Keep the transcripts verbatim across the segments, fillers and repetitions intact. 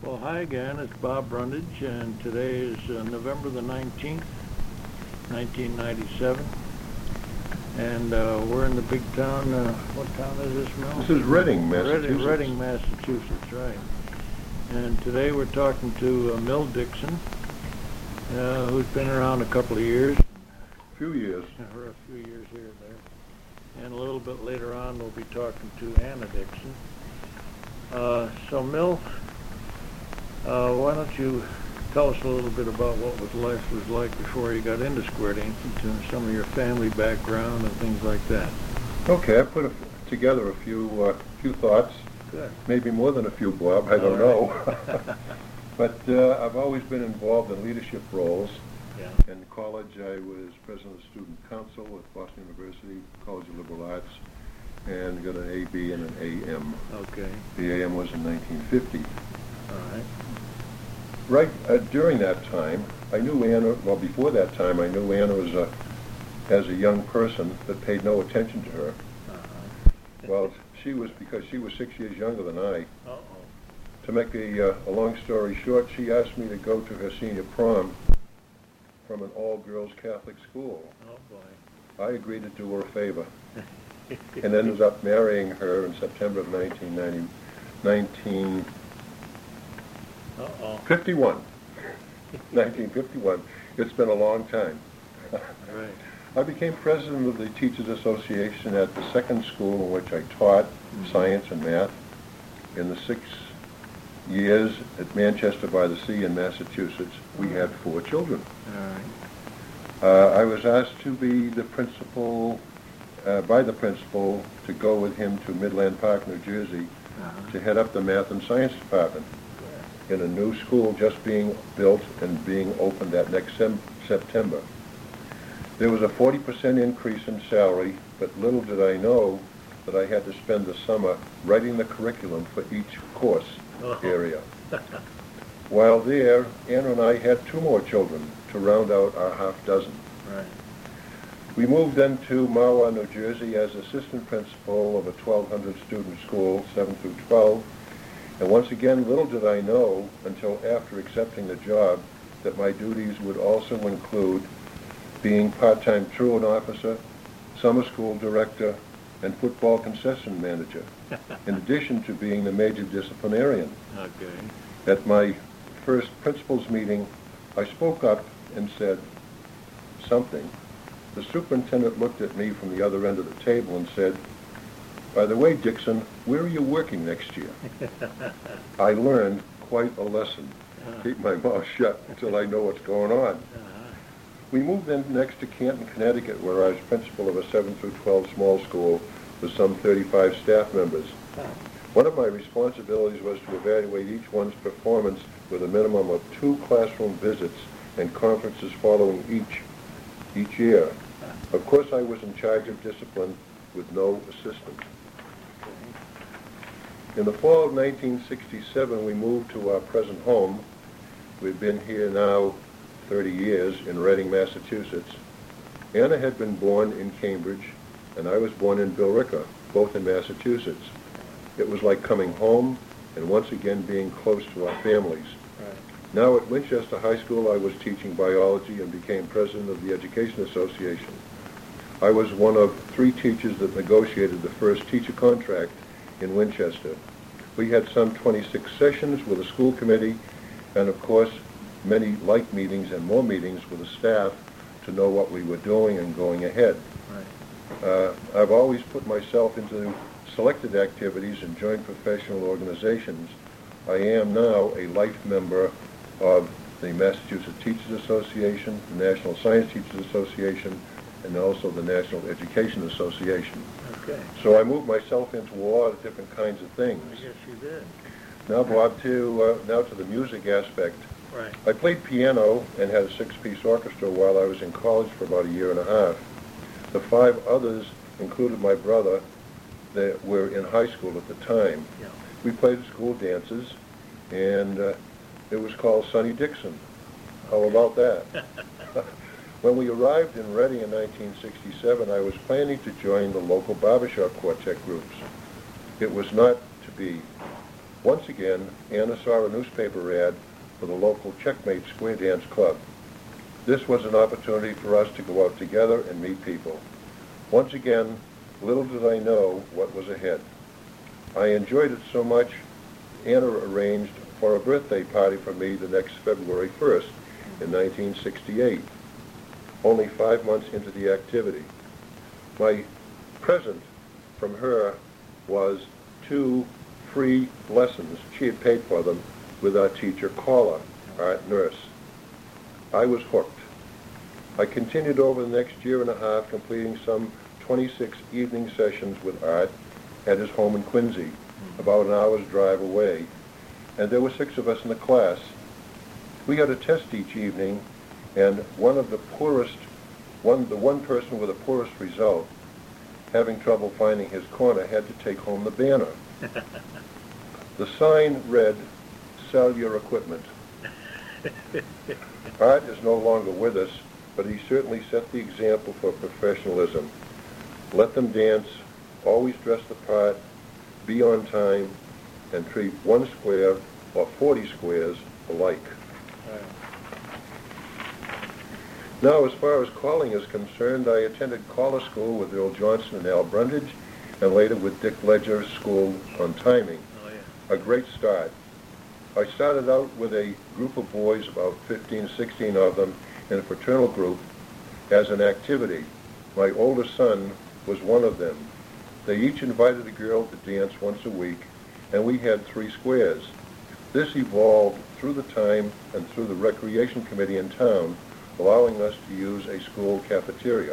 Well, hi again, it's Bob Brundage, and today is uh, November the nineteenth, nineteen ninety-seven, and uh, we're in the big town. Uh, what town is this, Mel? This is Reading, Massachusetts. Reading, Reading, Massachusetts, right. And today we're talking to uh, Mill Dixon, uh, who's been around a couple of years. A few years. For a few years here and there. And a little bit later on we'll be talking to Anna Dixon. Uh, so, Mill, Uh, why don't you tell us a little bit about what was life was like before you got into Squirt Ancient and some of your family background and things like that. Okay, I put a, together a few uh, few thoughts. Good. Maybe more than a few, Bob. I don't know. But uh, I've always been involved in leadership roles. Yeah. In college, I was president of the Student Council at Boston University College of Liberal Arts, and got an A B and an A M. Okay. The A M was in nineteen fifty. All right. Right uh, during that time, I knew Anna, well, before that time, I knew Anna was a, as a young person that paid no attention to her. Uh-huh. Well, she was, because she was six years younger than I. Uh-oh. To make a, uh, a long story short, she asked me to go to her senior prom from an all-girls Catholic school. Oh, boy. I agreed to do her a favor, and ended up marrying her in September of nineteen ninety, nineteen Uh-oh. fifty-one. nineteen fifty-one. It's been a long time. Right. I became president of the Teachers Association at the second school in which I taught mm-hmm. science and math. In the six years at Manchester by the Sea in Massachusetts, we mm-hmm. had four children. All right. Uh, I was asked to be the principal, uh, by the principal, to go with him to Midland Park, New Jersey, uh-huh. to head up the math and science department in a new school just being built and being opened that next sem- September. There was a forty percent increase in salary, but little did I know that I had to spend the summer writing the curriculum for each course oh. area. While there, Anna and I had two more children to round out our half dozen. Right. We moved then to Mahwah, New Jersey as assistant principal of a twelve hundred student school, seven through twelve. And once again, little did I know until after accepting the job that my duties would also include being part-time truant officer, summer school director, and football concession manager, in addition to being the major disciplinarian. Okay. At my first principals meeting, I spoke up and said something. The superintendent looked at me from the other end of the table and said, "By the way, Dixon, where are you working next year?" I learned quite a lesson. Uh-huh. Keep my mouth shut until I know what's going on. Uh-huh. We moved then next to Canton, Connecticut, where I was principal of a seven through twelve small school with some thirty-five staff members. Uh-huh. One of my responsibilities was to evaluate each one's performance with a minimum of two classroom visits and conferences following each, each year. Uh-huh. Of course, I was in charge of discipline with no assistant. In the fall of nineteen sixty-seven, we moved to our present home. We've been here now thirty years in Reading, Massachusetts. Anna had been born in Cambridge, and I was born in Billerica, both in Massachusetts. It was like coming home and once again being close to our families. Right. Now at Winchester High School, I was teaching biology and became president of the Education Association. I was one of three teachers that negotiated the first teacher contract in Winchester. We had some twenty-six sessions with the school committee, and of course many like meetings and more meetings with the staff to know what we were doing and going ahead. Right. Uh, I've always put myself into selected activities and joined professional organizations. I am now a life member of the Massachusetts Teachers Association, the National Science Teachers Association, and also the National Education Association. Okay. So I moved myself into a lot of different kinds of things. I guess you did. Now, Bob, to uh, now to the music aspect. Right. I played piano and had a six-piece orchestra while I was in college for about a year and a half. The five others included my brother that were in high school at the time. Yeah. We played school dances, and uh, it was called Sonny Dixon. How Okay. about that? When we arrived in Reading in nineteen sixty-seven, I was planning to join the local barbershop quartet groups. It was not to be. Once again, Anna saw a newspaper ad for the local Checkmate Square Dance Club. This was an opportunity for us to go out together and meet people. Once again, little did I know what was ahead. I enjoyed it so much, Anna arranged for a birthday party for me the next February first in nineteen sixty-eight, only five months into the activity. My present from her was two free lessons. She had paid for them with our teacher, Carla, art nurse. I was hooked. I continued over the next year and a half, completing some twenty-six evening sessions with Art at his home in Quincy, about an hour's drive away. And there were six of us in the class. We had a test each evening, and one of the poorest, one the one person with the poorest result, having trouble finding his corner, had to take home the banner. The sign read, "Sell your equipment." Art is no longer with us, but he certainly set the example for professionalism. Let them dance, always dress the part, be on time, and treat one square or forty squares alike. Right. Now, as far as calling is concerned, I attended caller school with Earl Johnson and Al Brundage, and later with Dick Ledger's school on timing. Oh, yeah. A great start. I started out with a group of boys, about fifteen, sixteen of them, in a fraternal group as an activity. My older son was one of them. They each invited a girl to dance once a week, and we had three squares. This evolved through the time and through the recreation committee in town, allowing us to use a school cafeteria.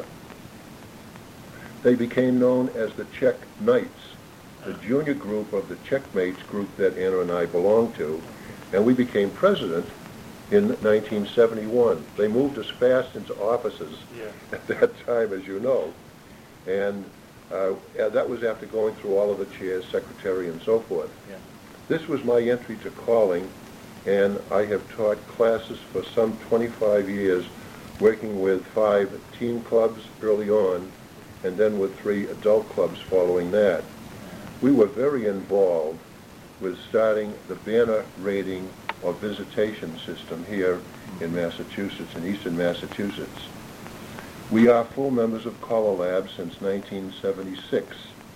They became known as the Check Knights, the junior group of the Checkmates group that Anna and I belonged to, and we became president in nineteen seventy-one. They moved us fast into offices Yeah. at that time, as you know, and uh, that was after going through all of the chairs, secretary, and so forth. Yeah. This was my entry to calling, and I have taught classes for some twenty-five years, working with five teen clubs early on, and then with three adult clubs following that. We were very involved with starting the banner rating or visitation system here in Massachusetts, in eastern Massachusetts. We are full members of Caller Lab since nineteen seventy-six,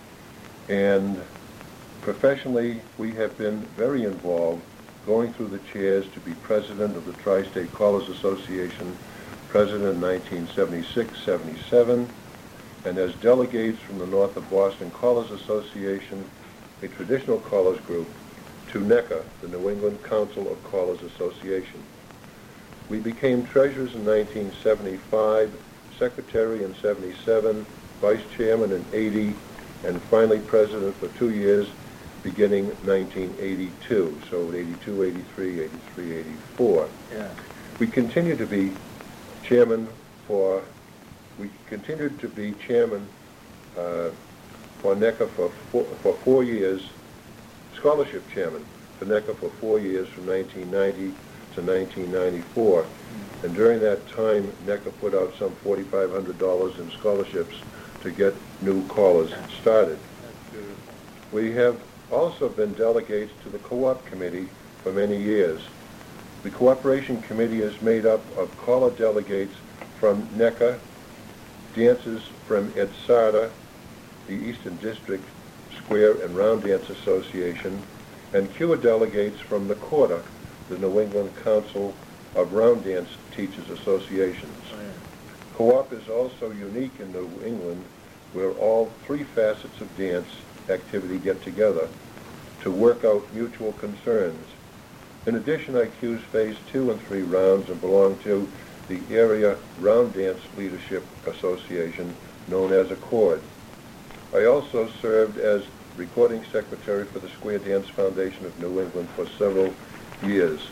and professionally we have been very involved, going through the chairs to be president of the Tri-State Callers Association, president in nineteen seventy-six seventy-seven, and as delegates from the North of Boston Callers Association, a traditional callers group, to NECA, the New England Council of Callers Association. We became treasurers in nineteen seventy-five, secretary in seventy-seven, vice chairman in eighty, and finally president for two years, beginning nineteen eighty-two, so eighty-two, eighty-three, eighty-three, eighty-four. Yeah. We continued to be chairman for, we continued to be chairman uh, for NECA for four, for four years, scholarship chairman for NECA for four years from nineteen ninety to nineteen ninety-four. And during that time, NECA put out some forty-five hundred dollars in scholarships to get new callers started. That's beautiful. We have also been delegates to the Co-op Committee for many years. The Cooperation Committee is made up of caller delegates from NECA, dancers from Ed Sada, the Eastern District Square and Round Dance Association, and Q A delegates from NACORDA, the New England Council of Round Dance Teachers Associations. Oh, yeah. Co-op is also unique in New England, where all three facets of dance activity get together to work out mutual concerns. In addition, I Q's Phase two and three rounds and belong to the Area Round Dance Leadership Association, known as ACCORD. I also served as recording secretary for the Square Dance Foundation of New England for several years.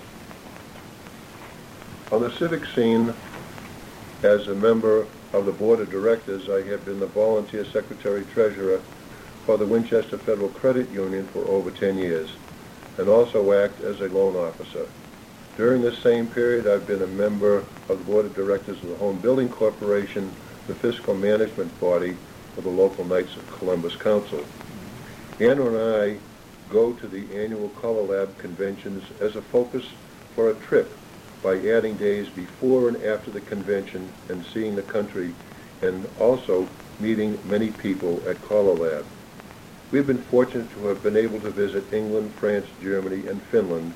On the civic scene, as a member of the board of directors, I have been the volunteer secretary-treasurer for the Winchester Federal Credit Union for over ten years, and also act as a loan officer. During this same period, I've been a member of the board of directors of the Home Building Corporation, the fiscal management body of the local Knights of Columbus Council. Anna and I go to the annual Color Lab conventions as a focus for a trip by adding days before and after the convention and seeing the country, and also meeting many people at Color Lab. We've been fortunate to have been able to visit England, France, Germany, and Finland.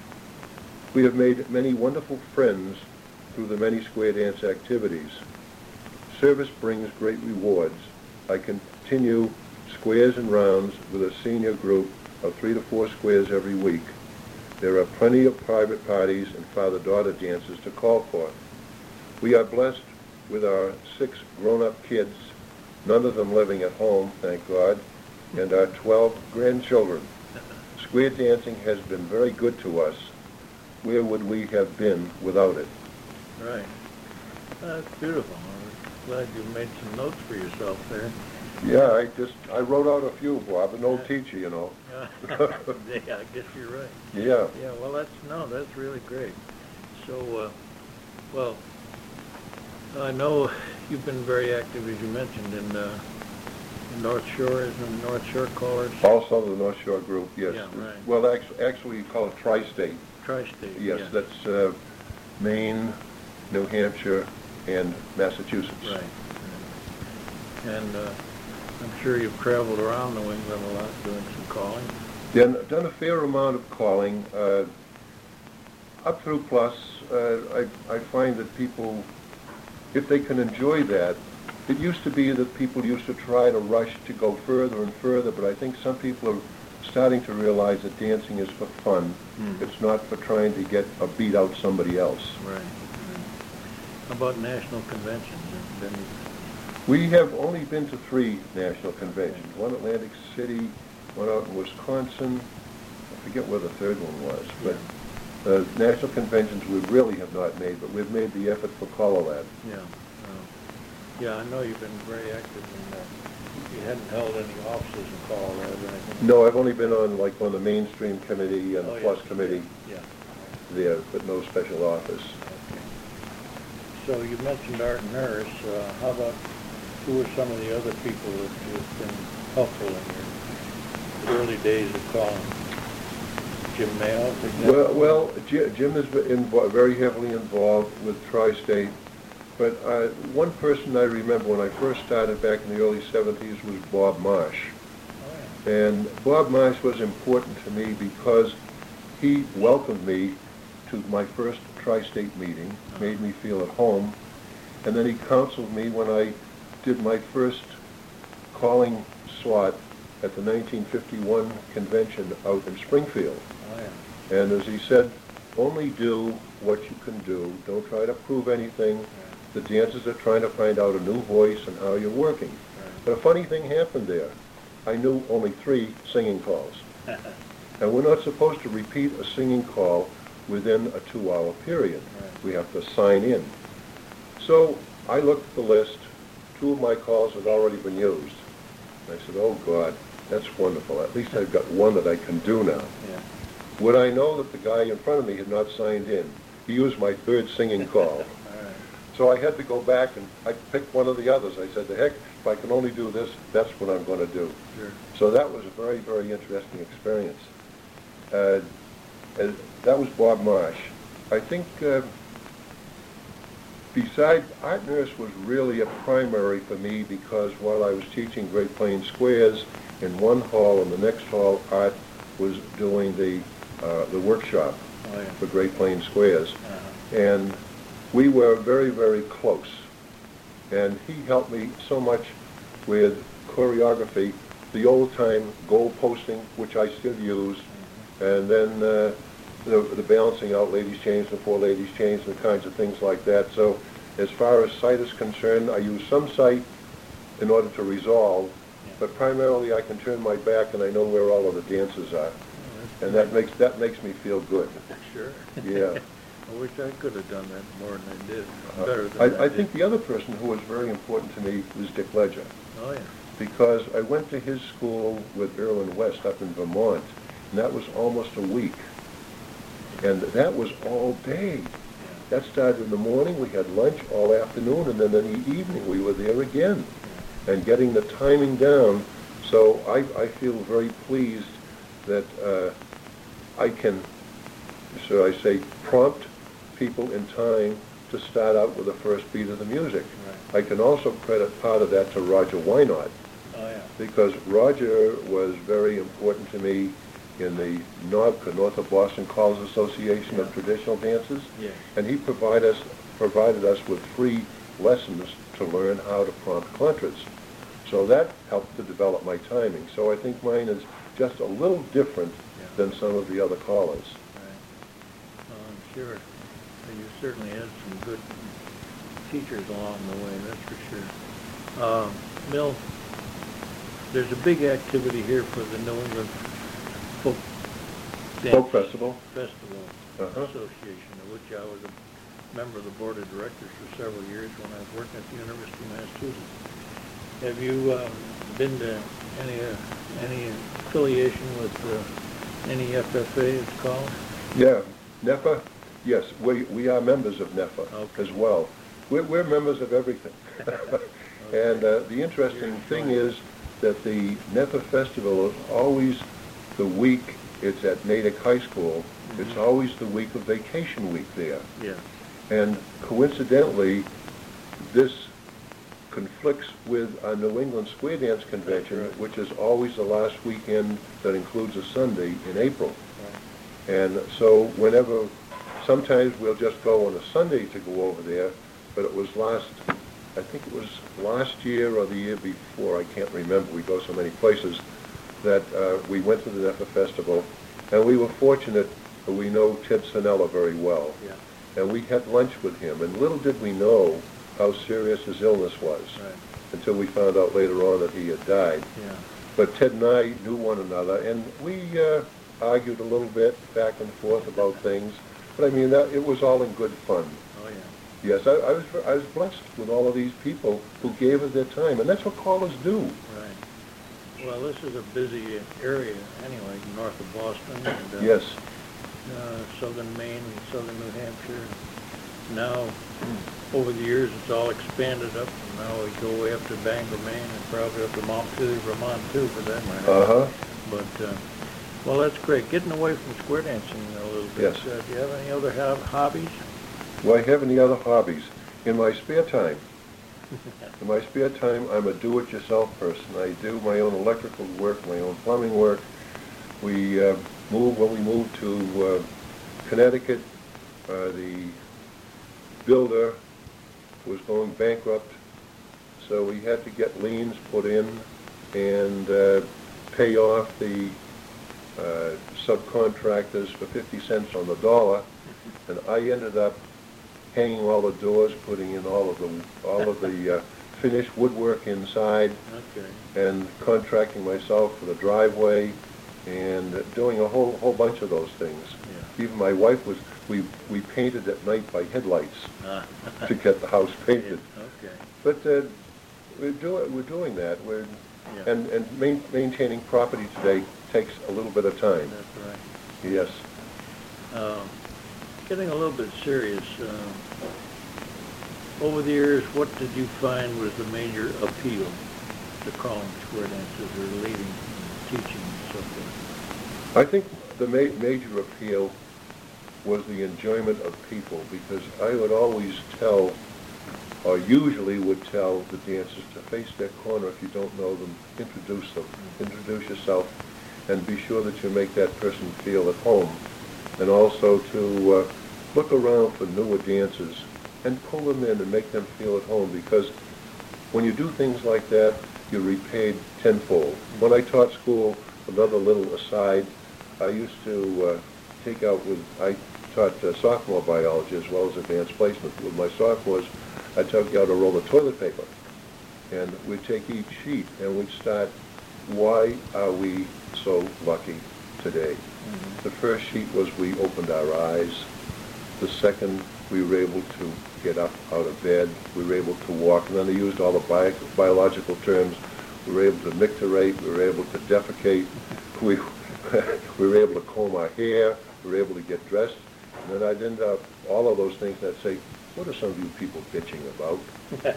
We have made many wonderful friends through the many square dance activities. Service brings great rewards. I continue squares and rounds with a senior group of three to four squares every week. There are plenty of private parties and father-daughter dances to call for. We are blessed with our six grown-up kids, none of them living at home, thank God, and our twelve grandchildren. Square dancing has been very good to us. Where would we have been without it? Right. That's beautiful. I'm glad you made some notes for yourself there. Yeah, I just, I wrote out a few, Bob, an old teacher, you know. Yeah, I guess you're right. Yeah. Yeah, well, that's, no, that's really great. So, uh, well, I know you've been very active, as you mentioned, in, uh, in North Shore, isn't it North Shore Callers? Also the North Shore group, yes. Yeah, right. Well, actually, actually you call it Tri-State. Tri-State, Yes, yeah. that's uh, Maine, New Hampshire, and Massachusetts. Right. right. And uh, I'm sure you've traveled around New England a lot doing some calling. Done, done a fair amount of calling. Uh, up through Plus, uh, I, I find that people, if they can enjoy that, it used to be that people used to try to rush to go further and further, but I think some people are starting to realize that dancing is for fun. Mm. It's not for trying to get a beat out somebody else. Right. right. How about national conventions? Have been... We have only been to three national conventions. One Atlantic City, one out in Wisconsin. I forget where the third one was. But uh, national conventions we really have not made, but we've made the effort for Color Lab. Yeah. Uh, yeah, I know you've been very active in that. You hadn't held any offices in Color Lab or anything? No, I've only been on like on the mainstream committee and oh, the Plus yes. committee Yeah. there, but no special office. Okay. So you mentioned Art and Nurse. Uh, how about, who are some of the other people that have been helpful in your early days of calling? Jim Mayo, for example? Well, well Jim has been invo- very heavily involved with Tri-State. But uh, one person I remember when I first started back in the early seventies was Bob Marsh. Oh, yeah. And Bob Marsh was important to me because he welcomed me to my first Tri-State meeting, uh-huh. made me feel at home, and then he counseled me when I did my first calling slot at the nineteen fifty-one convention out in Springfield. Oh, yeah. And as he said, only do what you can do. Don't try to prove anything. Yeah. The dancers are trying to find out a new voice and how you're working. Right. But a funny thing happened there. I knew only three singing calls. And we're not supposed to repeat a singing call within a two-hour period. Right. We have to sign in. So I looked at the list. Two of my calls had already been used. And I said, oh, God, that's wonderful. At least I've got one that I can do now. Yeah. Would I know that the guy in front of me had not signed in? He used my third singing call. So I had to go back and I picked one of the others. I said, the heck, if I can only do this, that's what I'm going to do. Sure. So that was a very, very interesting experience. Uh, and that was Bob Marsh. I think uh, besides, Art Nurse was really a primary for me because while I was teaching Great Plains Squares in one hall, in the next hall, Art was doing the, uh, the workshop oh, yeah. for Great Plains Squares. Uh-huh. And we were very, very close, and he helped me so much with choreography, the old-time goal posting, which I still use, mm-hmm. and then uh, the, the balancing out ladies' chains and four ladies' chains and kinds of things like that. So as far as sight is concerned, I use some sight in order to resolve, yeah. but primarily I can turn my back and I know where all of the dancers are, oh, and that makes, that makes me feel good. Sure. Yeah. I wish I could have done that more than I did. Better than uh, I, I, I did. think the other person who was very important to me was Dick Ledger. Oh, yeah. Because I went to his school with Erwin West up in Vermont, and that was almost a week. And that was all day. Yeah. That started in the morning, we had lunch all afternoon, and then in the evening we were there again. Yeah. And getting the timing down, so I, I feel very pleased that uh, I can, so I say, prompt people in time to start out with the first beat of the music. Right. I can also credit part of that to Roger Wynot, Oh, yeah. because Roger was very important to me in the N O B C A, North of Boston College Association of Yeah. Traditional Dances, Yeah. and he provided us, provided us with free lessons to learn how to prompt contras. So that helped to develop my timing. So I think mine is just a little different Yeah. than some of the other callers. Right. Well, I'm sure you certainly had some good teachers along the way, that's for sure. Uh, Mill, there's a big activity here for the New England Folk Dance Folk Festival. Festival Uh-huh. Association, of which I was a member of the board of directors for several years when I was working at the University of Massachusetts. Have you uh, been to any uh, any affiliation with uh, any F F A, it's called? Yeah, NEFA, yes, we, we are members of NEFA Okay. as well. We're, we're members of everything. And uh, the interesting thing is that the NEFA Festival is always the week, it's at Natick High School, it's Mhm. always the week of vacation week there. Yeah. And coincidentally, this conflicts with our New England Square Dance Convention, That's right. which is always the last weekend that includes a Sunday in April. Right. And so whenever, sometimes we'll just go on a Sunday to go over there, but it was last, I think it was last year or the year before, I can't remember, we go so many places, that uh, we went to the NEFA Festival, and we were fortunate that we know Ted Sanella very well. Yeah. And we had lunch with him, and little did we know how serious his illness was, Right. until we found out later on that he had died. Yeah. But Ted and I knew one another, and we uh, argued a little bit back and forth about things. But I mean, that, it was all in good fun. Oh, yeah. Yes, I, I was I was blessed with all of these people who gave us their time, and that's what callers do. Right. Well, this is a busy area anyway, north of Boston. And, uh, Yes. Uh, southern Maine and southern New Hampshire. Now, over the years, it's all expanded up, and now we go way up to Bangor, Maine, and probably up to Montpelier, Vermont, too, for that matter. Uh-huh. But, uh, well, that's great. Getting away from square dancing a little bit. Yes. Uh, do you have any other ho- hobbies? Do I have any other hobbies? In my spare time, in my spare time, I'm a do-it-yourself person. I do my own electrical work, my own plumbing work. We uh, moved, when we moved to uh, Connecticut, uh, the builder was going bankrupt, so we had to get liens put in and uh, pay off the uh, subcontractors for fifty cents on the dollar, and I ended up hanging all the doors, putting in all of the all of the uh, finished woodwork inside, Okay. and contracting myself for the driveway, and doing a whole whole bunch of those things. Yeah. Even my wife was, we we painted at night by headlights Ah. to get the house painted. Okay. But uh, we're doing we're doing that. We're Yeah. and and main, maintaining property today takes a little bit of time. That's right. Yes. Uh, getting a little bit serious, uh, over the years, what did you find was the major appeal to calling square dances or leading, teaching, and so forth? I think the ma major appeal was the enjoyment of people, because I would always tell, or usually would tell the dancers to face their corner if you don't know them, introduce them, introduce yourself, and be sure that you make that person feel at home. And also to uh, look around for newer dancers and pull them in and make them feel at home, because when you do things like that, you're repaid tenfold. When I taught school, another little aside, I used to uh, take out with, I taught uh, sophomore biology as well as advanced placement. With my sophomores, I took out a roll of toilet paper, and we'd take each sheet and we'd start, why are we so lucky today? Mm-hmm. The first sheet was we opened our eyes. The second, we were able to get up out of bed. We were able to walk. And then they used all the bio biological terms. We were able to micturate. We were able to defecate. We, we were able to comb our hair. We were able to get dressed. And then I'd end up all of those things, and I'd say, what are some of you people bitching about?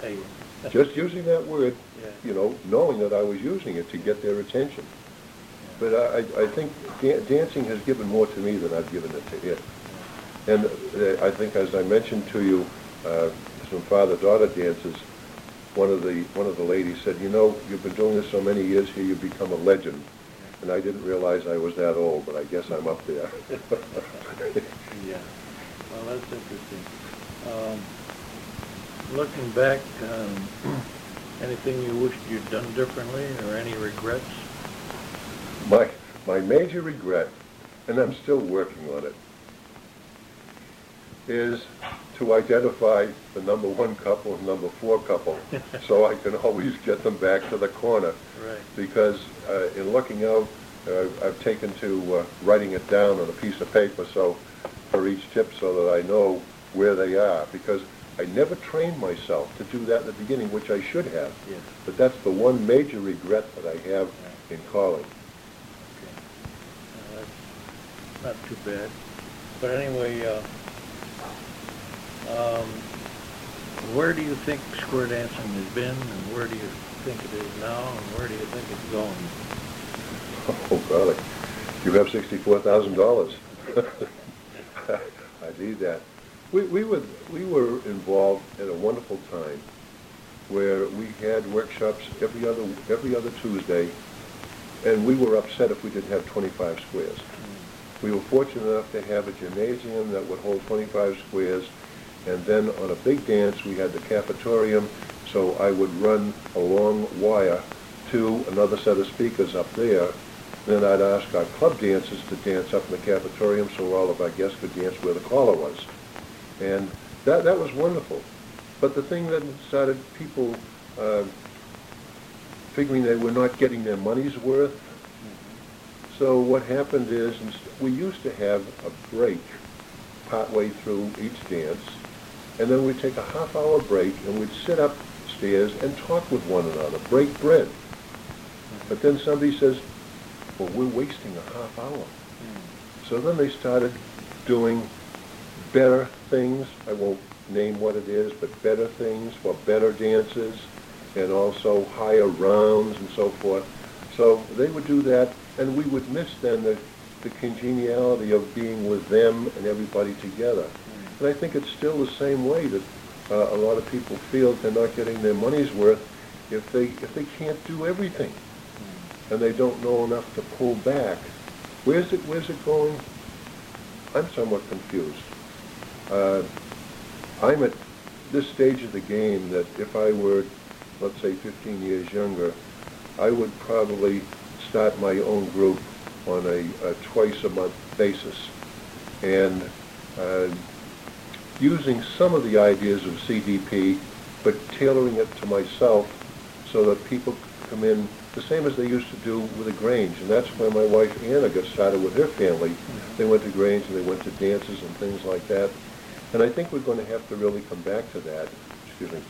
Just using that word, Yeah. you know, knowing that I was using it to get their attention. Yeah. But I, I think dan dancing has given more to me than I've given it to it. And uh, I think, as I mentioned to you, uh, some father-daughter dances, one of the one of the ladies said, you know, you've been doing this so many years here, you've become a legend. And I didn't realize I was that old, but I guess I'm up there. Yeah. Well, that's interesting. Um, looking back, um, anything you wished you'd done differently, or any regrets? My, my major regret, and I'm still working on it, is to identify the number one couple and number four couple so I can always get them back to the corner. Right. Because uh, in looking out, uh, I've taken to uh, writing it down on a piece of paper so for each tip so that I know where they are. Because I never trained myself to do that in the beginning, which I should have. Yes. But that's the one major regret that I have Yeah. in calling. Okay. Uh, that's not too bad. But anyway, uh, um, where do you think square dancing has been, and where do you think it is now, and where do you think it's going? Oh, golly. You have sixty-four thousand dollars. I need that. We, we, were, we were involved in a wonderful time where we had workshops every other, every other Tuesday, and we were upset if we didn't have twenty-five squares. Mm. We were fortunate enough to have a gymnasium that would hold twenty-five squares, and then on a big dance we had the cafetorium, so I would run a long wire to another set of speakers up there. Then I'd ask our club dancers to dance up in the cafetorium so all of our guests could dance where the caller was. And that, that was wonderful. But the thing that started people uh, figuring they were not getting their money's worth. Mm-hmm. So what happened is we used to have a break partway through each dance, and then we'd take a half hour break and we'd sit upstairs and talk with one another, break bread. Mm-hmm. But then somebody says, well, we're wasting a half hour. Mm. So then they started doing better things. I won't name what it is, but better things for better dances, and also higher rounds and so forth. So they would do that, and we would miss then the, the congeniality of being with them and everybody together. Mm. And I think it's still the same way that uh, a lot of people feel they're not getting their money's worth if they, if they can't do everything. And they don't know enough to pull back. Where's it, where's it going? I'm somewhat confused. Uh, I'm at this stage of the game that if I were, let's say, fifteen years younger, I would probably start my own group on a, a twice-a-month basis. And uh, using some of the ideas of C D P, but tailoring it to myself so that people come in the same as they used to do with the Grange, and that's where my wife Anna got started with her family. Mm-hmm. They went to Grange and they went to dances and things like that. And I think we're going to have to really come back to that. Excuse me.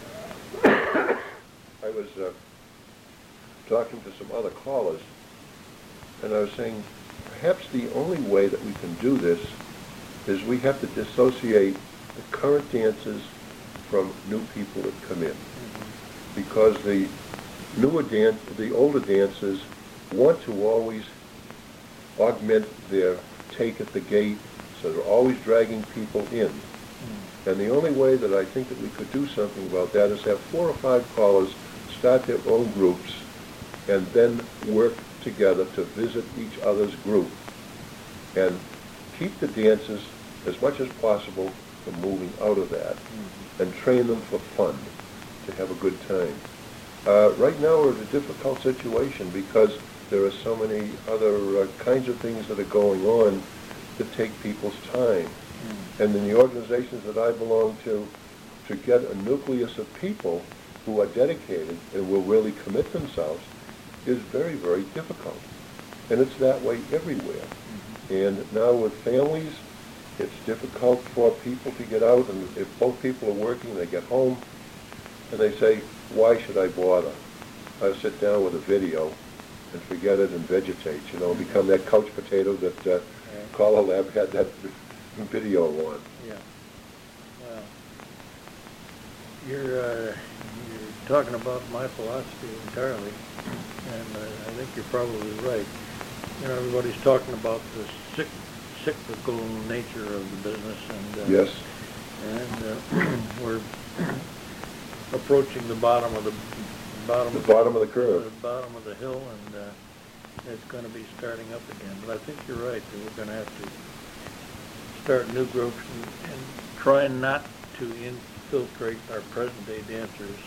I was uh, talking to some other callers, and I was saying perhaps the only way that we can do this is we have to dissociate the current dances from new people that come in. Mm-hmm. Because the newer dance, the older dancers want to always augment their take at the gate, so they're always dragging people in. Mm. And the only way that I think that we could do something about that is have four or five callers start their own groups and then work together to visit each other's group and keep the dancers as much as possible from moving out of that, mm-hmm. and train them for fun, to have a good time. Uh, right now we're in a difficult situation because there are so many other uh, kinds of things that are going on that take people's time. Mm. And in the organizations that I belong to, to get a nucleus of people who are dedicated and will really commit themselves is very, very difficult. And it's that way everywhere. Mm-hmm. And now with families, it's difficult for people to get out, and if both people are working, they get home, and they say, why should I bother? I sit down with a video and forget it and vegetate, you know, become that couch potato that uh, yeah. Caller Lab had that video on. Yeah. Well, you're, uh, you're talking about my philosophy entirely, and uh, I think you're probably right. you know, everybody's talking about the cyc cyclical nature of the business, and uh, Yes. and uh, we're approaching the bottom of the bottom The of bottom of the curve. the bottom of the hill, and uh, it's going to be starting up again. But I think you're right that we're going to have to start new groups and, and try not to infiltrate our present-day dancers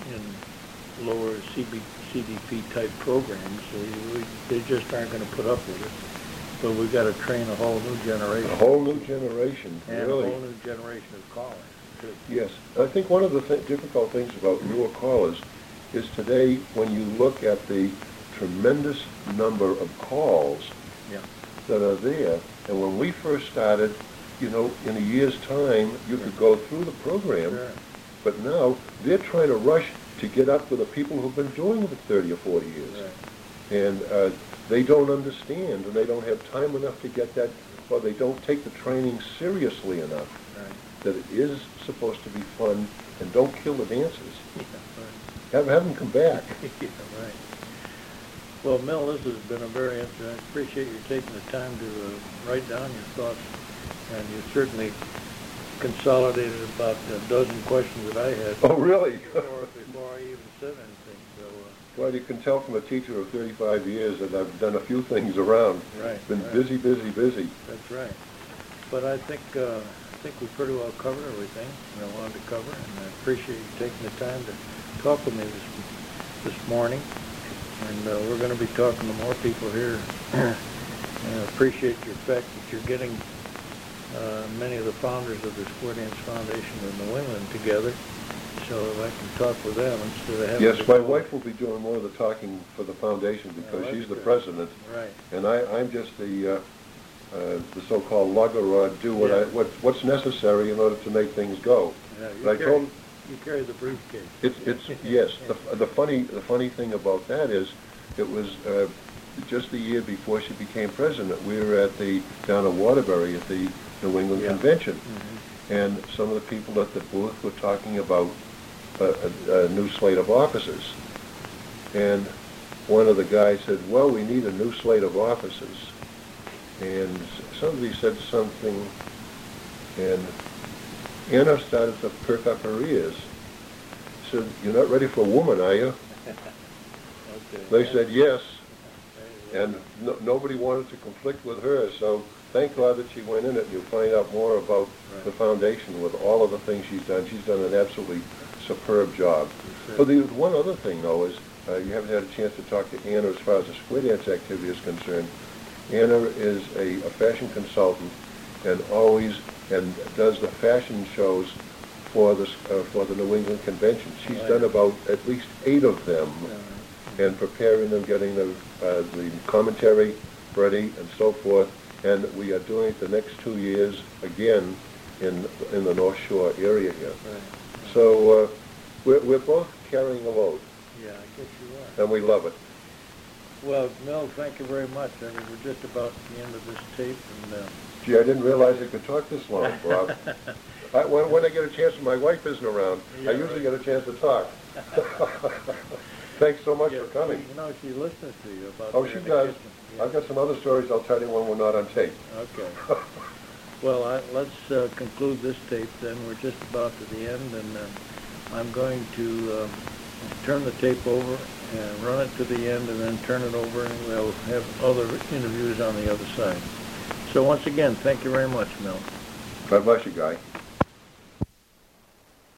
in lower C B, C D P type programs. We, we, they just aren't going to put up with it. But we've got to train a whole new generation. A whole new generation, and really. a whole new generation of callers, too. Yes. I think one of the th difficult things about newer callers is today when you look at the tremendous number of calls Yeah. that are there, and when we first started, you know, in a year's time, you could go through the program, Sure. but now they're trying to rush to get up with the people who've been doing it for thirty or forty years. Right. And uh, they don't understand, and they don't have time enough to get that, or they don't take the training seriously enough, Right. that it is supposed to be fun, and don't kill the dancers. Yeah, right. Have, have them come back. Yeah, right. Well, Mel, this has been a very interesting. I appreciate you taking the time to uh, write down your thoughts, and you certainly consolidated about a dozen questions that I had Oh, really? before, before I even said anything. So, uh, Well, you can tell from a teacher of thirty-five years that I've done a few things around. right, Been right. busy, busy, busy. That's right. But I think uh, I think we pretty well covered everything that I wanted to cover, and I appreciate you taking the time to talk with me this this morning. And uh, we're going to be talking to more people here. And I appreciate your fact that you're getting uh, many of the founders of the Square Dance Foundation in New England together, so I can talk with them instead of having Yes, to my go- wife will be doing more of the talking for the foundation because that's she's the good. president, Right. and I, I'm just the, uh, uh, the so-called lugger, or do what I, Yeah. what, what's necessary in order to make things go. Yeah, you, But I carry, told, you carry the briefcase. it's, it's, yes, the, the funny, the funny thing about that is, it was, uh, just the year before she became president, we were at the, down in Waterbury at the New England Yeah. Convention. Mm-hmm. And some of the people at the booth were talking about a, a, a new slate of officers. And one of the guys said, well, we need a new slate of officers. And somebody said something, and Anna started to perk up her ears. Said, you're not ready for a woman, are you? Okay. They said yes, There you and no, nobody wanted to conflict with her, so thank God that she went in it, and you'll find out more about Right. the foundation with all of the things she's done. She's done an absolutely superb job. Sure. But the one other thing, though, is uh, you haven't had a chance to talk to Anna as far as the square dance activity is concerned. Anna is a, a fashion consultant and always and does the fashion shows for the uh, for the New England Convention. She's Right. done about at least eight of them, Yeah. and preparing them, getting the uh, the commentary ready, and so forth. And we are doing it the next two years again in in the North Shore area here. Right. So uh, we're we're both carrying a load, Yeah, I guess you are. and we love it. Well, Mel, thank you very much. I mean, we're just about at the end of this tape, and uh, Gee, I didn't realize I could talk this long, Bob. I, when, when I get a chance, when my wife isn't around, Yeah, I usually right. get a chance to talk. Thanks so much yeah, for coming. You know, she listens to you about. Oh, being she in the does. kitchen. Yeah. I've got some other stories I'll tell you when we're not on tape. Okay. Well, I, let's uh, conclude this tape then. We're just about to the end, and uh, I'm going to um, turn the tape over and run it to the end, and then turn it over, and we'll have other interviews on the other side. So once again, thank you very much, Mel. God bless you, Guy.